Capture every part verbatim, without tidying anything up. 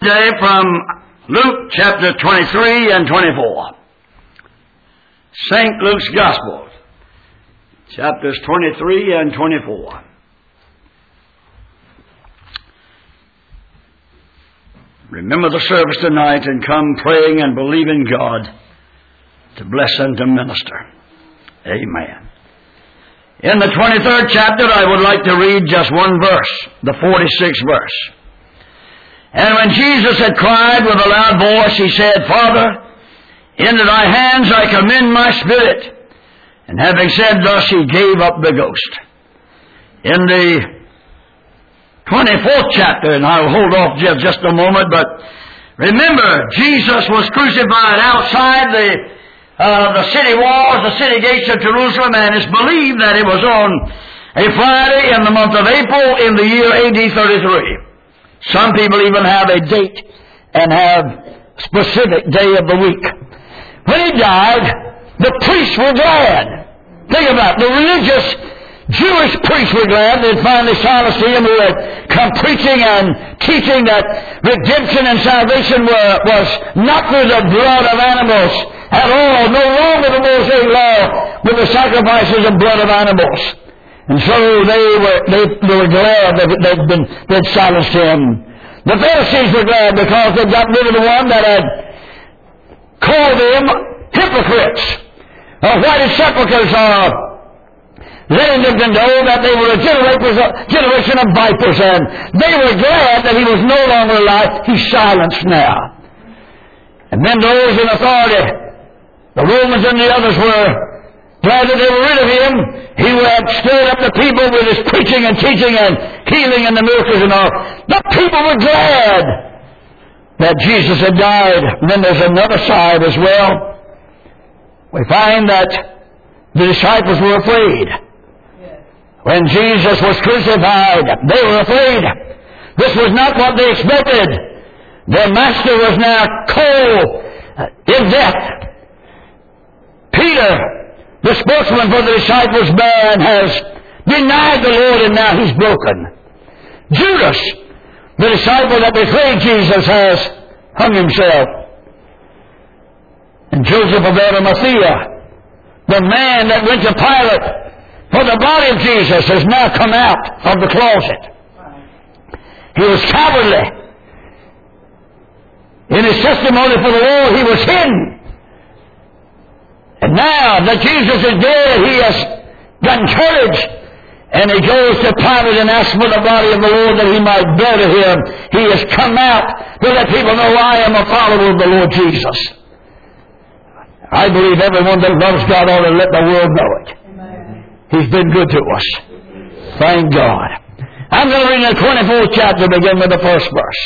Today from Luke chapter twenty-three and twenty-four. Saint Luke's Gospel, chapters twenty-three and twenty-four. Remember the service tonight and come praying and believing God to bless and to minister. Amen. In the twenty-third chapter, I would like to read just one verse, the forty-sixth verse. And when Jesus had cried with a loud voice, he said, Father, into thy hands I commend my spirit. And having said thus, he gave up the ghost. In the twenty-fourth chapter, and I'll hold off just, just a moment, but remember, Jesus was crucified outside the, uh, the city walls, the city gates of Jerusalem, and it's believed that it was on a Friday in the month of April in the year A D thirty-three. Some people even have a date and have specific day of the week. When he died, the priests were glad. Think about it. The religious Jewish priests were glad they'd finally silenced him, who had come preaching and teaching that redemption and salvation were, was not through the blood of animals at all. No longer the Mosaic law with the sacrifices of blood of animals. And so they were they, they were glad that they'd been they'd silenced him. The Pharisees were glad because they'd got rid of the one that had called them hypocrites, or whited sepulchres, or letting them to know that they were a generation of vipers, and they were glad that he was no longer alive. He's silenced now. And then those in authority, the Romans and the others, were glad that they were rid of him. He had stirred up the people with his preaching and teaching and healing and the miracles and all. The people were glad that Jesus had died. And then there's another side as well. We find that the disciples were afraid. When Jesus was crucified, they were afraid. This was not what they expected. Their master was now cold in death. Peter, the spokesman for the disciples' band, has denied the Lord, and now he's broken. Judas, the disciple that betrayed Jesus, has hung himself. And Joseph of Arimathea, the man that went to Pilate for the body of Jesus, has now come out of the closet. He was cowardly. In his testimony for the Lord, he was hidden. And now that Jesus is dead, he has gotten courage, and he goes to Pilate and asks for the body of the Lord that he might bury him. He has come out to let people know, I am a follower of the Lord Jesus. I believe everyone that loves God ought to let the world know it. Amen. He's been good to us. Thank God. I'm going to read the twenty-fourth chapter, begin with the first verse.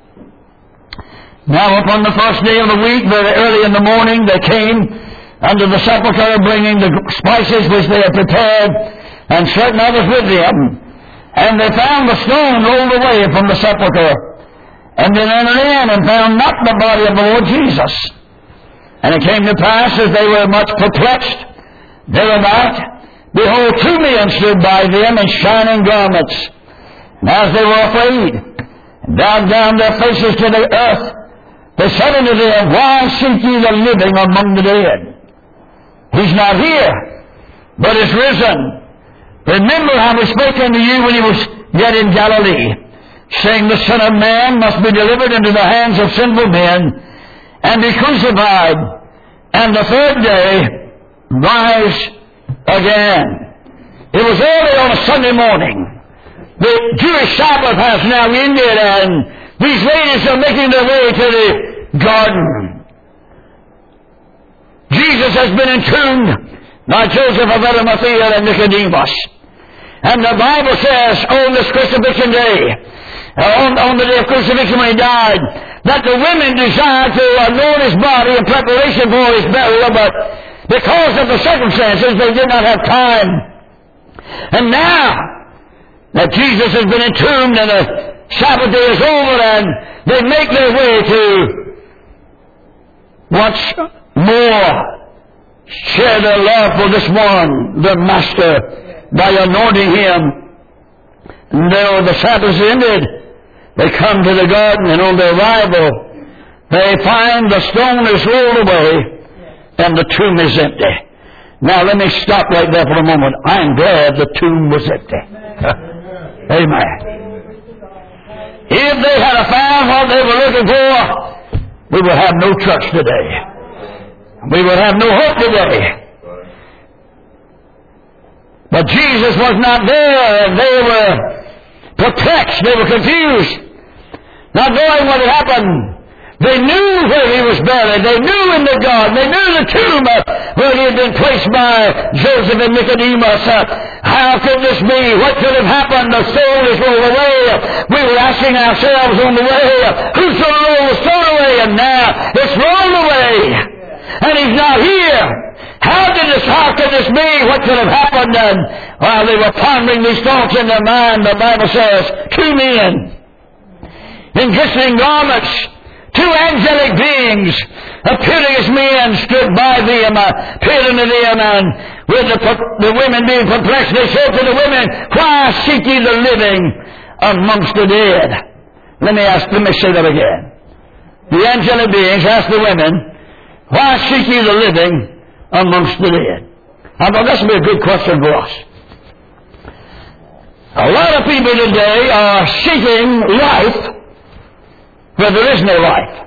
Now upon the first day of the week, very early in the morning, they came under the sepulchre, bringing the spices which they had prepared, and certain others with them. And they found the stone rolled away from the sepulchre. And they entered in and found not the body of the Lord Jesus. And it came to pass, as they were much perplexed thereabout, behold, two men stood by them in shining garments. And as they were afraid, and bowed down their faces to the earth, they said unto them, Why seek ye the living among the dead? He's not here, but is risen. Remember how he spake unto you when he was yet in Galilee, saying, The Son of Man must be delivered into the hands of sinful men, and be crucified, and the third day rise again. It was early on a Sunday morning. The Jewish Sabbath has now ended, and these ladies are making their way to the garden. Jesus has been entombed by Joseph of Arimathea and Nicodemus. And the Bible says on this crucifixion day, on, on the day of crucifixion when he died, that the women desired to anoint his body in preparation for his burial, but because of the circumstances, they did not have time. And now that Jesus has been entombed and the Sabbath day is over, and they make their way to once more share their love for this one, their master, by anointing him. And though the Sabbath is ended, They come to the garden, and on their arrival, they find the stone is rolled away and the tomb is empty. Now let me stop right there for a moment. I'm glad the tomb was empty. Amen. If they had found what they were looking for, we would have no church today. We would have no hope today. But Jesus was not there, and they were perplexed. They were confused, not knowing what had happened. They knew where he was buried. They knew in the garden. They knew the tomb uh, where he had been placed by Joseph and Nicodemus. Uh, how could this be? What could have happened? The stone is rolled away. We were asking ourselves on the way, uh, who's going to roll the stone away? And now it's rolled away. And he's not here. How did this, how could this be? What could have happened? And while they were pondering these thoughts in their mind, the Bible says, two men in glistening garments, two angelic beings, appearing as men, stood by them, uh, peered into them, and with the, the women being perplexed, they said to the women, why seek ye the living amongst the dead? Let me ask, let me say that again. The angelic beings asked the women, why seek ye the living amongst the dead? I thought this would be a good question for us. A lot of people today are seeking life where there is no life.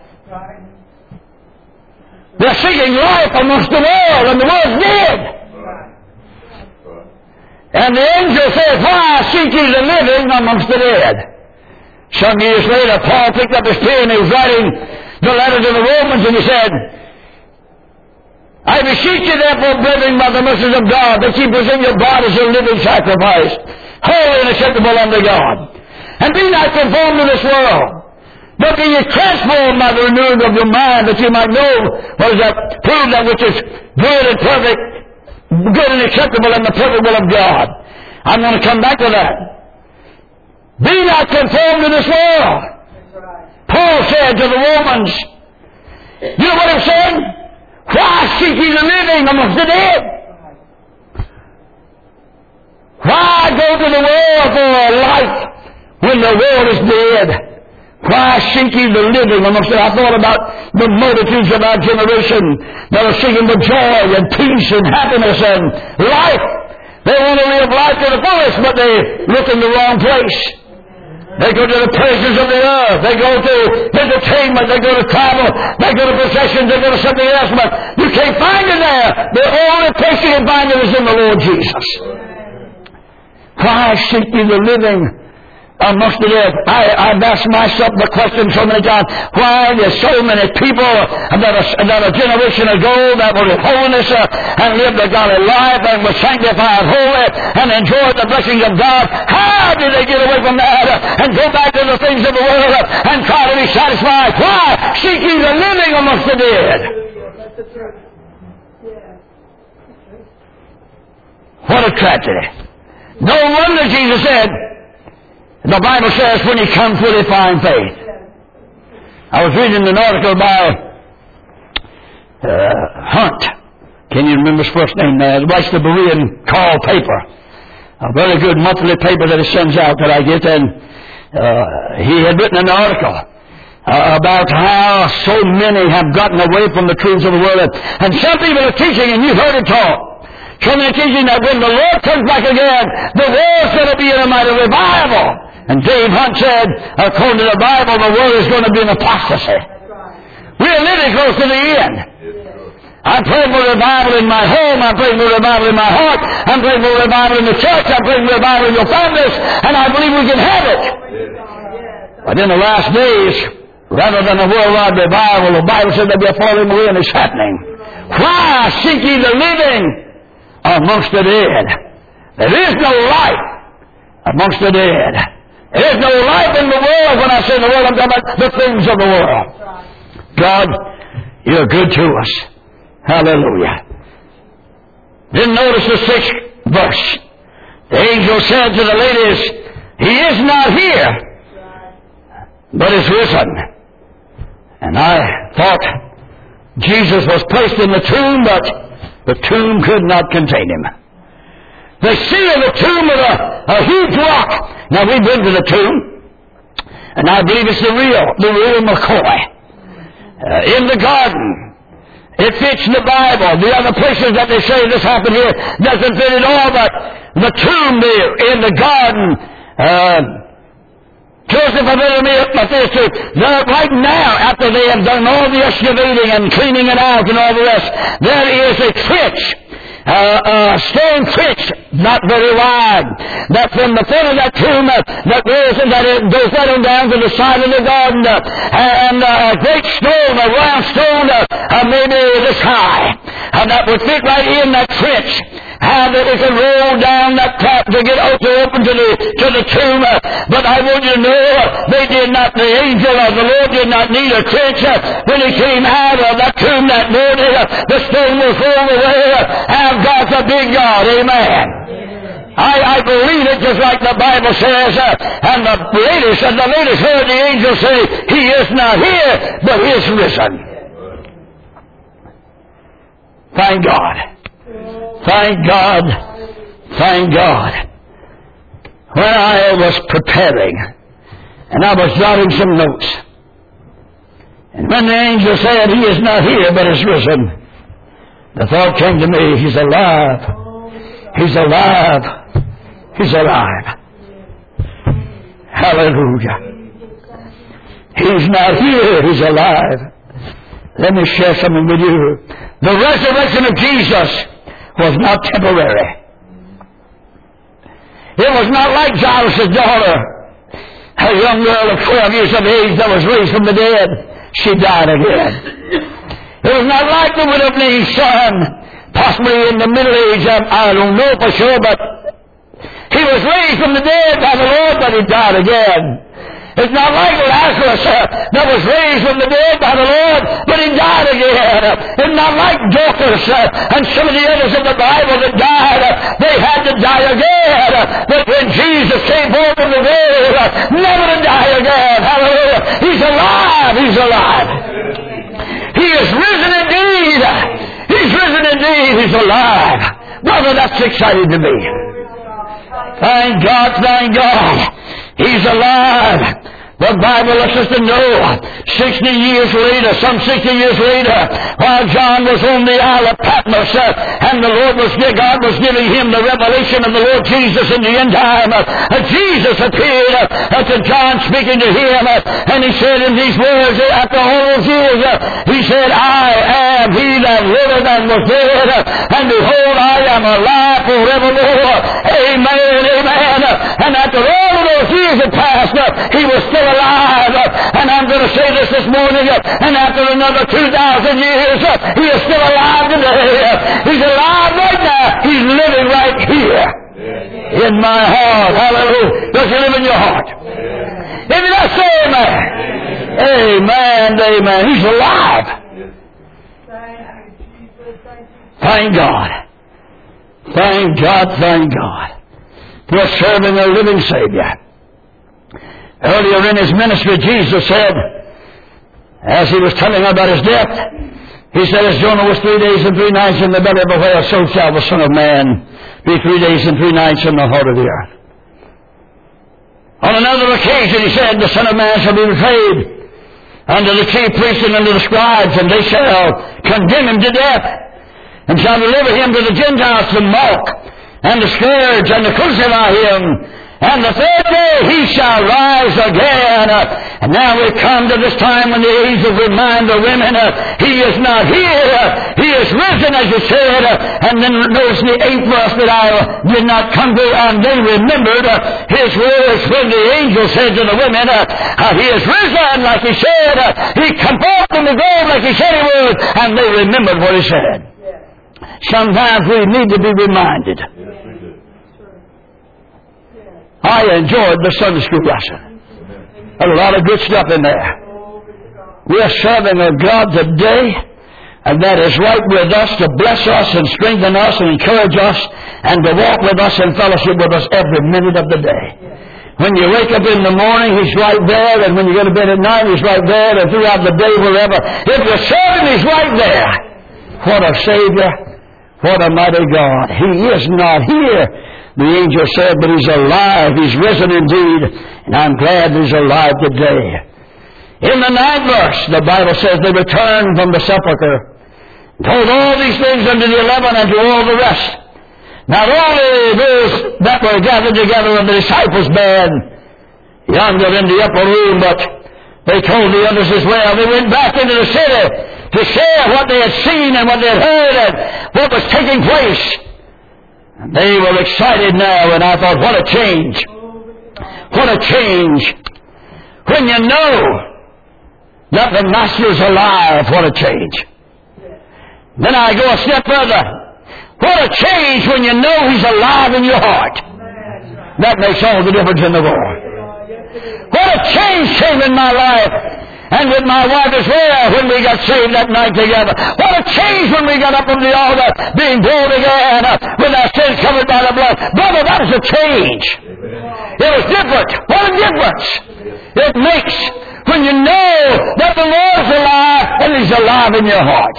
They're seeking life amongst the world, and the world's dead. And the angel said, why seek ye the living amongst the dead? Some years later, Paul picked up his pen and he was writing the letter to the Romans, and he said, I beseech you therefore, brethren, by the mercies of God, that ye present your bodies a living sacrifice, holy and acceptable unto God. And be not conformed to this world, but be ye transformed by the renewing of your mind, that you might know what is that, prove that which is good and perfect, good and acceptable in the perfect will of God. I'm going to come back to that. Be not conformed to this world. Paul said to the Romans, you know what he said? Why seek ye the living amongst the dead? Why go to the world for life when the world is dead? Why seek ye the living amongst the dead? I thought about the multitudes of our generation that are seeking the joy and peace and happiness and life. They want to live life to the fullest, but they look in the wrong place. They go to the pleasures of the earth. They go to entertainment. They go to travel. They go to possessions. They go to something else. But you can't find it there. The only place you can find it is in the Lord Jesus. Why seek ye the living amongst the dead? I, I've asked myself the question so many times, why there's so many people that a, that a generation ago that were in holiness uh, and lived a godly life and were sanctified holy and enjoyed the blessings of God, how did they get away from that uh, and go back to the things of the world uh, and try to be satisfied? Why seek ye the living amongst the dead? What a tragedy. No wonder Jesus said, the Bible says, when he comes, will he find faith? I was reading an article by uh, Hunt. Can you remember his first name there? He writes the Berean Call paper. A very good monthly paper that he sends out that I get. And uh, he had written an article uh, about how so many have gotten away from the truths of the world. And some people are teaching, and you've heard it taught, so many teaching that when the Lord comes back again, the world's going to be in a mighty revival. And Dave Hunt said, according to the Bible, the world is going to be in apostasy. We're living close to the end. I'm praying for revival in my home. I'm praying for revival in my heart. I'm praying for revival in the church. I'm praying for revival in your families. And I believe we can have it. But in the last days, rather than a worldwide revival, the Bible said there'll be a falling away, and it's happening. Why seek ye the living amongst the dead? There is no life amongst the dead. There is no life in the world. When I say the world, I'm talking about the things of the world. God, you're good to us. Hallelujah. Then notice the sixth verse. The angel said to the ladies, he is not here, but is risen. And I thought Jesus was placed in the tomb, but the tomb could not contain him. They seal the tomb with a, a huge rock. Now, we've been to the tomb. And I believe it's the real, the real McCoy. Uh, in the garden. It fits in the Bible. The other places that they say this happened here doesn't fit at all, but the tomb there in the garden, uh, Joseph of Arimathea, there right now, after they have done all the excavating and cleaning it out and all the rest, there is a trench. Uh, uh, stone trench, not very wide, that from the foot of that tomb uh, that goes and that it goes right on down to the side of the garden, uh, and uh, a great stone, a round stone, uh, uh, maybe this high, and that would fit right in that trench. How that it can roll down that trap to get to open to the to the tomb. Uh, but I want you to know uh, they did not. The angel of the Lord did not need a trench uh, when he came out of that tomb that morning. Uh, the stone was rolled away. Uh, our God's a big God. Amen. I, I believe it just like the Bible says. Uh, and the ladies and the ladies heard the angel say, "He is not here, but he is risen." Thank God. Thank God. Thank God. When I was preparing, and I was jotting some notes, and when the angel said, "He is not here, but is risen," the thought came to me, He's alive. He's alive. He's alive. Hallelujah. He's not here. He's alive. Let me share something with you. The resurrection of Jesus was not temporary. It was not like Jairus' daughter, a young girl of twelve years of age that was raised from the dead. She died again. It was not like the widow of Nain's son, possibly in the middle age, of, I don't know for sure, but he was raised from the dead by the Lord, but he died again. It's not like Lazarus uh, that was raised from the dead by the Lord, but he died again. Uh, it's not like Dorcas uh, and some of the others of the Bible that died. Uh, they had to die again. Uh, but when Jesus came forth from the grave, uh, never to die again. Hallelujah. He's alive. He's alive. He is risen indeed. He's risen indeed. He's alive. Brother, that's exciting to me. Thank God, thank God. He's alive. The Bible lets us to know sixty years later, some sixty years later, while John was on the Isle of Patmos, uh, and the Lord was, God was giving him the revelation of the Lord Jesus in the end time, uh, uh, Jesus appeared uh, to John speaking to him, uh, and he said in these words, uh, after all those years, uh, he said, "I am he that liveth and was dead, uh, and behold, I am alive forevermore." Amen, amen. Uh, and after all of those years had passed, uh, he was still alive. Uh, and I'm going to say this this morning, uh, and after another two thousand years, uh, he is still alive today. Uh, he's alive right now. He's living right here. Yeah. In my heart. Hallelujah. Does he live in your heart? Yeah. If you don't say amen. Amen. Amen. Amen. He's alive. Thank God. Thank God. Thank God. We're serving a living Savior. Earlier in his ministry, Jesus said, as he was telling about his death, he said, "As Jonah was three days and three nights in the belly of a whale, so shall the Son of Man be three days and three nights in the heart of the earth." On another occasion, he said, "The Son of Man shall be betrayed unto the chief priests and unto the scribes, and they shall condemn him to death, and shall deliver him to the Gentiles to mock, and to scourge, and to crucify him. And the third day he shall rise again." Uh, and now we come to this time when the angels remind the women, uh, he is not here. Uh, he is risen, as you said. Uh, and then notice the eighth verse that I uh, did not come to. And they remembered uh, his words when the angel said to the women, uh, uh, he is risen, like he said. Uh, he come forth from the grave like he said he would. And they remembered what he said. Sometimes we need to be reminded. I enjoyed the Sunday school lesson. A lot of good stuff in there. We're serving a God today, and that is right with us to bless us and strengthen us and encourage us and to walk with us and fellowship with us every minute of the day. When you wake up in the morning, He's right there, and when you go to bed at night, He's right there, and throughout the day, wherever. If you're serving, He's right there. What a Savior. What a mighty God. He is not here, the angel said, but He's alive. He's risen indeed. And I'm glad that he's alive today. In the ninth verse, the Bible says they returned from the sepulchre, told all these things unto the eleven and to all the rest. Not only those that were gathered together of the disciples' band yonder in the upper room, but they told the others as well. They went back into the city to share what they had seen and what they had heard and what was taking place. And they were excited now, and I thought, what a change. What a change. When you know that the Master's alive, what a change. Then I go a step further. What a change when you know He's alive in your heart. That makes all the difference in the world. What a change came in my life, and with my wife as well, when we got saved that night together. What a change when we got up from the altar, being born again, uh, with our sins covered by the blood. Brother, that was a change. It was different. What a difference it makes when you know that the Lord's alive and He's alive in your heart.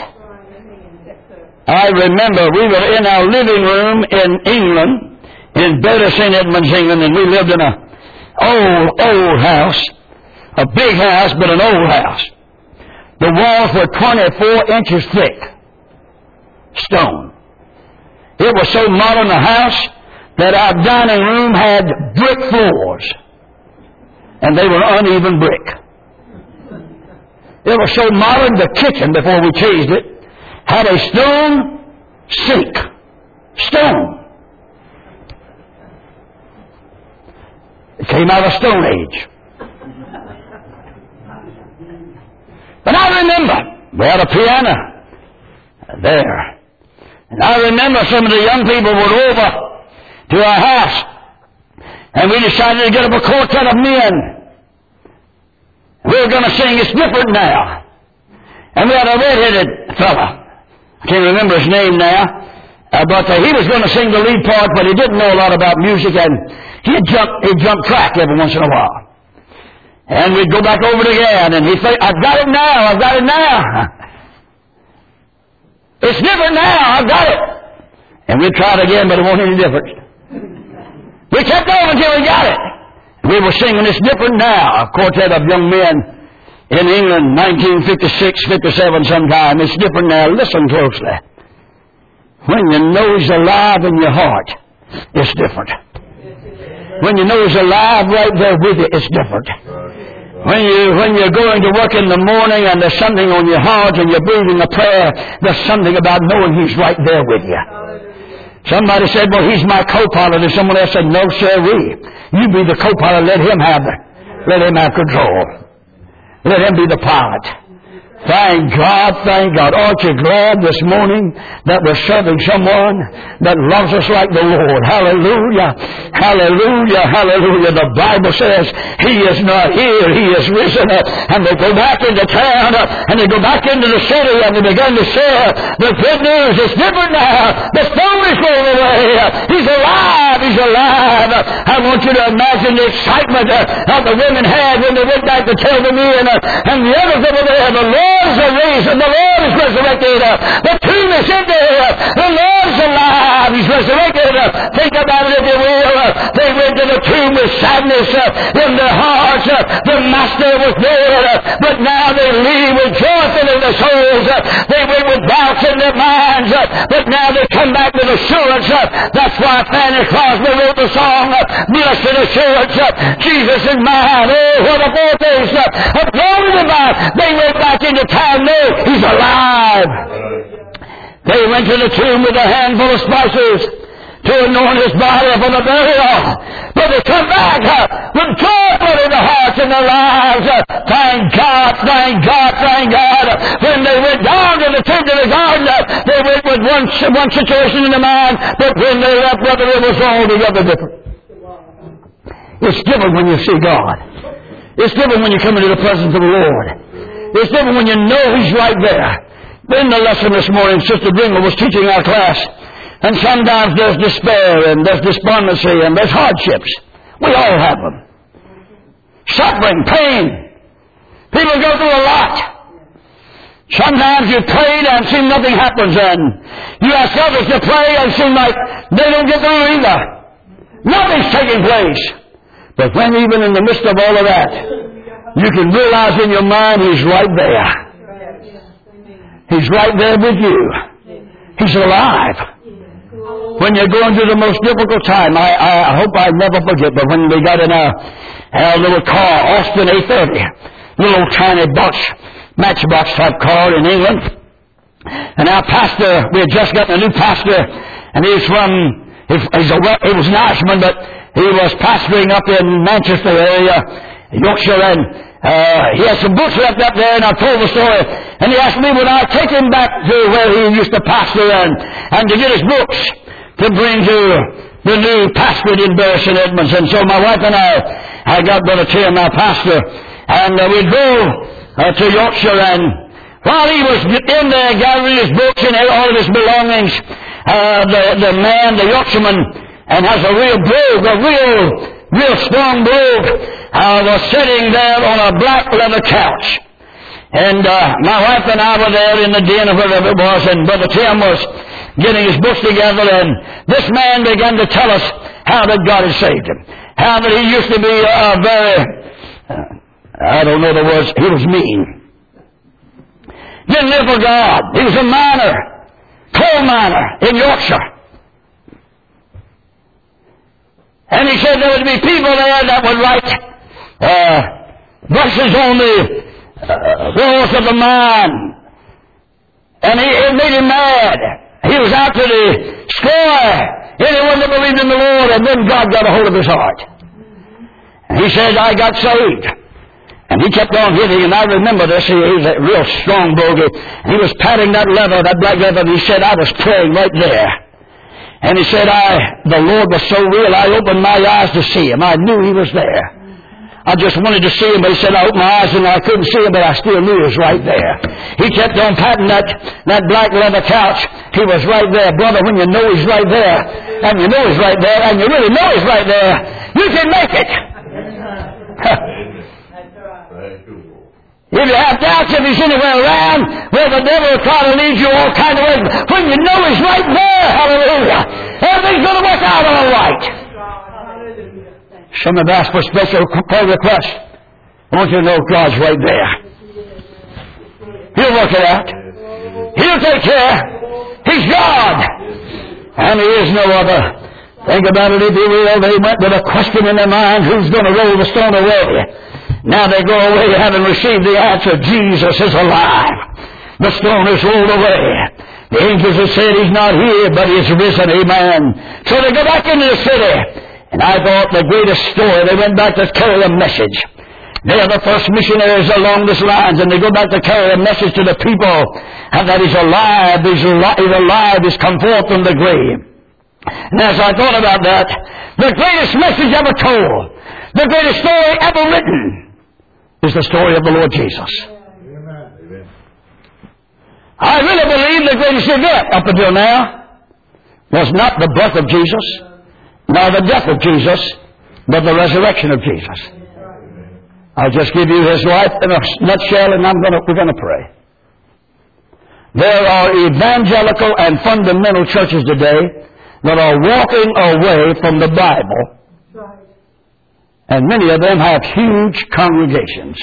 I remember we were in our living room in England, in Bury Saint Edmunds, England, and we lived in a old, old house, a big house, but an old house. The walls were twenty-four inches thick, stone. It was so modern a house that our dining room had brick floors, and they were uneven brick. It was so modern, the kitchen, before we changed it, had a stone sink. Stone. It came out of Stone Age. But I remember, we had a piano there. And I remember some of the young people were over to our house, and we decided to get up a quartet of men. We were going to sing It's Different Now. And we had a red-headed fella. I can't remember his name now. Uh, but uh, he was going to sing the lead part, but he didn't know a lot about music, and he'd jump, he'd jump track every once in a while. And we'd go back over it again, and he'd say, I've got it now, I've got it now. It's different now, I've got it. And we'd try it again, but it wasn't any different. We kept on until we got it. We were singing It's Different Now, a quartet of young men in England, nineteen fifty-six, fifty-seven sometime. It's different now. Listen closely. When you know He's alive in your heart, it's different. When you know He's alive right there with you, it's different. When, you, when you're going to work in the morning and there's something on your heart and you're breathing a prayer, there's something about knowing He's right there with you. Somebody said, well, He's my co-pilot. And someone else said, no, sirree. You be the co-pilot. Let Him have the, let Him have control. Let Him be the pilot. Thank God, thank God. Aren't you glad this morning that we're serving someone that loves us like the Lord? Hallelujah. Hallelujah. Hallelujah. The Bible says He is not here. He is risen. And they go back into town and they go back into the city and they begin to share the good news. It's different now. The stone is rolled away. He's alive. He's alive. I want you to imagine the excitement that the women had when they went back to tell the men and the others over there. The Lord is risen. The Lord is resurrected. The tomb is empty. The Lord's alive. He's resurrected. Think about it if you will. They went to the tomb with sadness in their hearts. The Master was there. But now they leave with joyful in their souls. They went with doubts in their minds. But now they come back with assurance. That's why Fanny Crosby wrote the song, Blessed Assurance, Jesus is mine. Oh, what a foretaste of glory divine. They went back into town. No, He's alive. They went to the tomb with a handful of spices to anoint His body for the burial. But they come back uh, with joy in their hearts and their lives. Uh, thank God, thank God, thank God. When they went down to the tomb to the garden, uh, they went with one, one situation in their mind. But when they left, brother, it was altogether different. It's different when you see God. It's different when you come into the presence of the Lord. It's different when you know He's right there. In the lesson this morning, Sister Dringle was teaching our class, and sometimes there's despair, and there's despondency, and there's hardships. We all have them. Suffering, pain. People go through a lot. Sometimes you prayed and see nothing happens, and you ask others to pray and seem like they don't get through either. Nothing's taking place. But when even in the midst of all of that, you can realize in your mind He's right there. He's right there with you. He's alive. When you're going through the most difficult time, I, I, I hope I never forget, but when we got in our, our little car, Austin A thirty, little tiny box, matchbox type car in England, and our pastor, we had just gotten a new pastor, and he was from, he's a, he was an Irishman, but he was pastoring up in Manchester area, Yorkshire, and uh, he had some books left up there, and I told the story, and he asked me would I take him back to where he used to pastor and, and to get his books to bring to the new pastorate in Bury Saint Edmunds. And so my wife and I, I got Brother Tim, our pastor, and uh, we drove uh, to Yorkshire, and while he was in there gathering his books and all of his belongings, uh, the, the man, the Yorkshireman, and has a real brogue, a real, real strong brogue, uh, was sitting there on a black leather couch. And uh, my wife and I were there in the den or wherever it was, and Brother Tim was getting his books together, and this man began to tell us how that God had saved him. How that he used to be a, a very, uh, I don't know the words, he was mean. Didn't live for God. He was a miner, coal miner in Yorkshire. And he said there would be people there that would write uh, brushes on the uh, walls of the mine. And he, it made him mad. He was out to destroy anyone that believed in the Lord, and then God got a hold of his heart. And he said, I got saved. And he kept on hitting, and I remember this. He, he was a real strong bogey. And he was patting that leather, that black leather, and he said, I was praying right there. And he said, I, the Lord was so real, I opened my eyes to see Him. I knew He was there. I just wanted to see Him, but he said, I opened my eyes and I couldn't see Him, but I still knew He was right there. He kept on patting that, that black leather couch. He was right there. Brother, when you know He's right there, and you know He's right there, and you really know He's right there, you can make it. If you have doubts if He's anywhere around, well, the devil will try to lead you all kind of ways. When you know He's right there, hallelujah, everything's going to work out all right. Some have asked for special prayer requests. I want you to know God's right there. He'll work it out. He'll take care. He's God. And He is no other. Think about it, if you will. They went with a question in their mind, who's going to roll the stone away? Now they go away having received the answer, Jesus is alive. The stone is rolled away. The angels have said He's not here, but He's risen. Amen. So they go back into the city. And I thought the greatest story, they went back to carry a message. They are the first missionaries along this lines, and they go back to carry a message to the people, and that He's alive, He's alive, He's alive, He's come forth from the grave. And as I thought about that, the greatest message ever told, the greatest story ever written, is the story of the Lord Jesus. Amen. I really believe the greatest event up until now was not the birth of Jesus, nor the death of Jesus, but the resurrection of Jesus. I'll just give you His life in a nutshell, and I'm gonna, we're going to pray. There are evangelical and fundamental churches today that are walking away from the Bible, and many of them have huge congregations.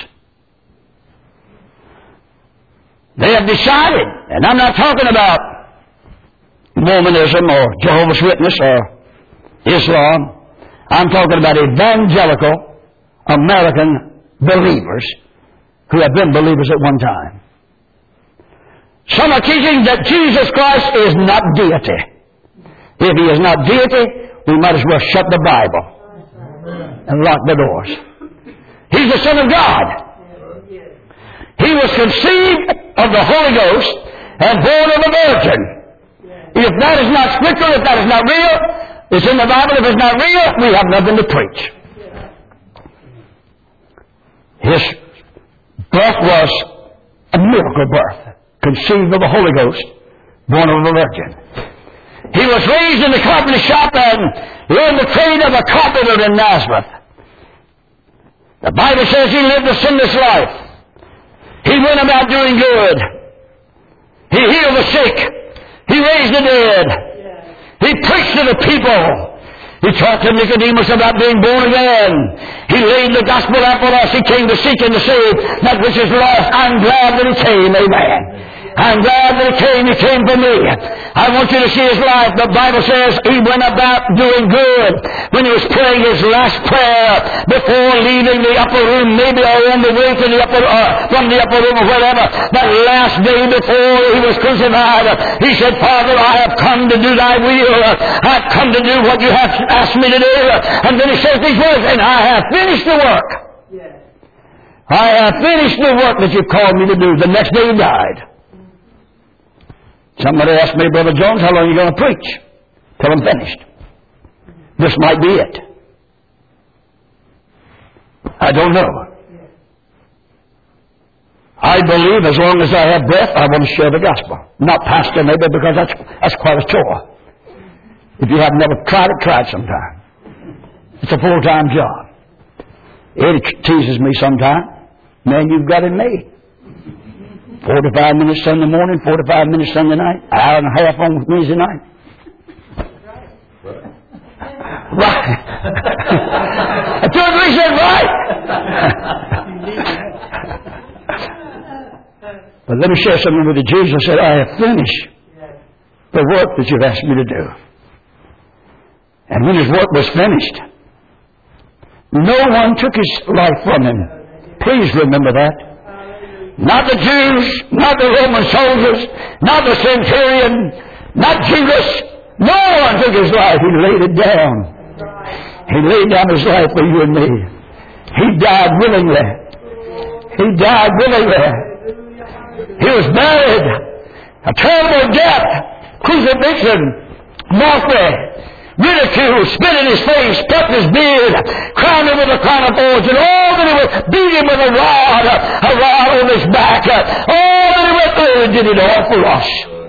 They have decided, and I'm not talking about Mormonism or Jehovah's Witness or Islam. I'm talking about evangelical American believers who have been believers at one time. Some are teaching that Jesus Christ is not deity. If He is not deity, we might as well shut the Bible and lock the doors. He's the Son of God. He was conceived of the Holy Ghost and born of a virgin. If that is not scriptural, if that is not real, it's in the Bible. If it's not real, we have nothing to preach. His birth was a miracle birth, conceived of the Holy Ghost, born of a virgin. He was raised in the carpenter shop and learned the trade of a carpenter in Nazareth. The Bible says He lived a sinless life. He went about doing good. He healed the sick. He raised the dead. He preached to the people. He talked to Nicodemus about being born again. He laid the gospel out for us. He came to seek and to save that which is lost. I'm glad that He came. Amen. I'm glad that He came. He came for me. I want you to see His life. The Bible says He went about doing good. When He was praying His last prayer before leaving the upper room, maybe or on the way to the upper, uh, from the upper room or whatever, that last day before He was crucified, He said, Father, I have come to do Thy will. I've come to do what You have asked me to do. And then He says these words, and I have finished the work. Yes. I have finished the work that You've called me to do. The next day He died. Somebody asked me, Brother Jones, how long are you going to preach? Till I'm finished. This might be it. I don't know. I believe as long as I have breath, I want to share the gospel. Not pastor maybe, because that's, that's quite a chore. If you have never tried it, try it sometime. It's a full-time job. It teases me sometimes. Man, you've got it made. Forty-five minutes Sunday morning, forty-five minutes Sunday night, an hour and a half on Wednesday night. Right. I told him he said right. But let me share something with you. Jesus said, I have finished the work that You've asked me to do. And when His work was finished, no one took His life from Him. Please remember that. Not the Jews, not the Roman soldiers, not the centurion, not Judas. No one took His life. He laid it down. He laid down His life for you and me. He died willingly. He died willingly. He was buried. A terrible death. Crucifixion. Mockery. Ridicule, spit in His face, cut His beard, crowned Him with a crown of thorns, and all that He was, beat Him with a rod, a rod on His back, all that He went through, He did it all for us.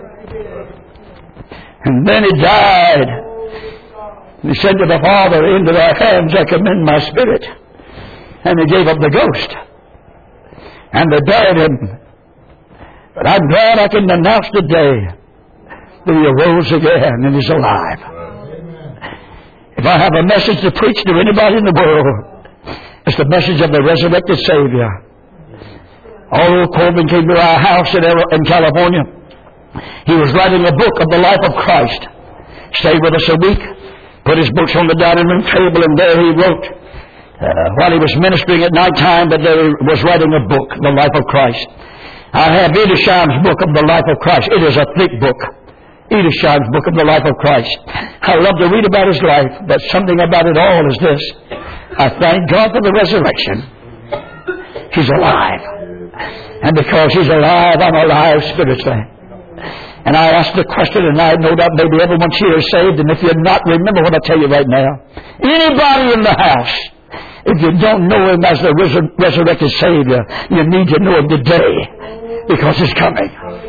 And then He died. And He said to the Father, into Thy hands I commend my spirit. And He gave up the ghost. And they buried Him. But I'm glad I can announce today that He arose again and He's alive. If I have a message to preach to anybody in the world, it's the message of the resurrected Savior. Old Corbin came to our house in, in California. He was writing a book of the life of Christ. Stayed with us a week, put his books on the dining room table, and there he wrote. Uh, while he was ministering at night time, but there he was writing a book, The Life of Christ. I have Edersheim's book of the life of Christ. It is a thick book. Edersheim's book of the life of Christ. I love to read about his life, but something about it all is this. I thank God for the resurrection. He's alive. And because He's alive, I'm alive spiritually. And I ask the question, and I know that maybe everyone here is saved, and if you're not, remember what I tell you right now. Anybody in the house, if you don't know Him as the resur- resurrected Savior, you need to know Him today, because He's coming.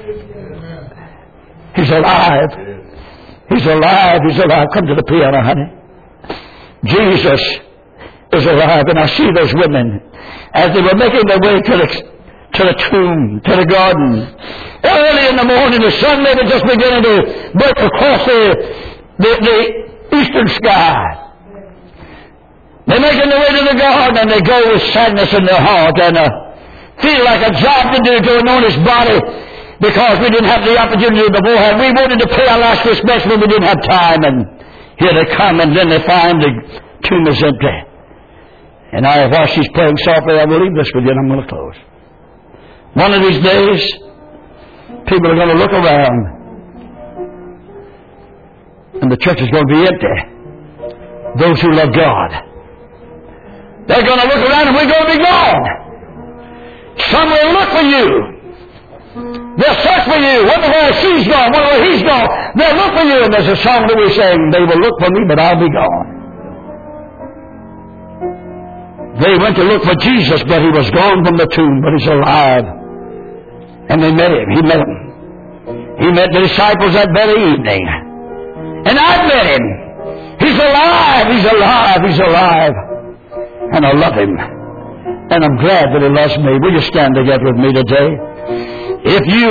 He's alive. He's alive. He's alive. Come to the piano, honey. Jesus is alive. And I see those women as they were making their way to the, to the tomb, to the garden. Early in the morning, the sun may be just beginning to break across the, the, the eastern sky. They're making their way to the garden, and they go with sadness in their heart and uh, feel like a job to do to anoint His body. Because we didn't have the opportunity beforehand. We wanted to pay our last respects, but we didn't have time. And here they come, and then they find the tomb is empty. And I, while she's playing softly, I will leave this with you, and I'm going to close. One of these days, people are going to look around, and the church is going to be empty. Those who love God. They're going to look around, and we're going to be gone. Some will look for you. They'll search for you. Wonder where she's gone. Wonder where he's gone. They'll look for you. And there's a song that we sing. They will look for me, but I'll be gone. They went to look for Jesus, but He was gone from the tomb, but He's alive. And they met Him. He met them. He met the disciples that very evening. And I met Him. He's alive. He's alive. He's alive. And I love Him. And I'm glad that He loves me. Will you stand together with me today? If you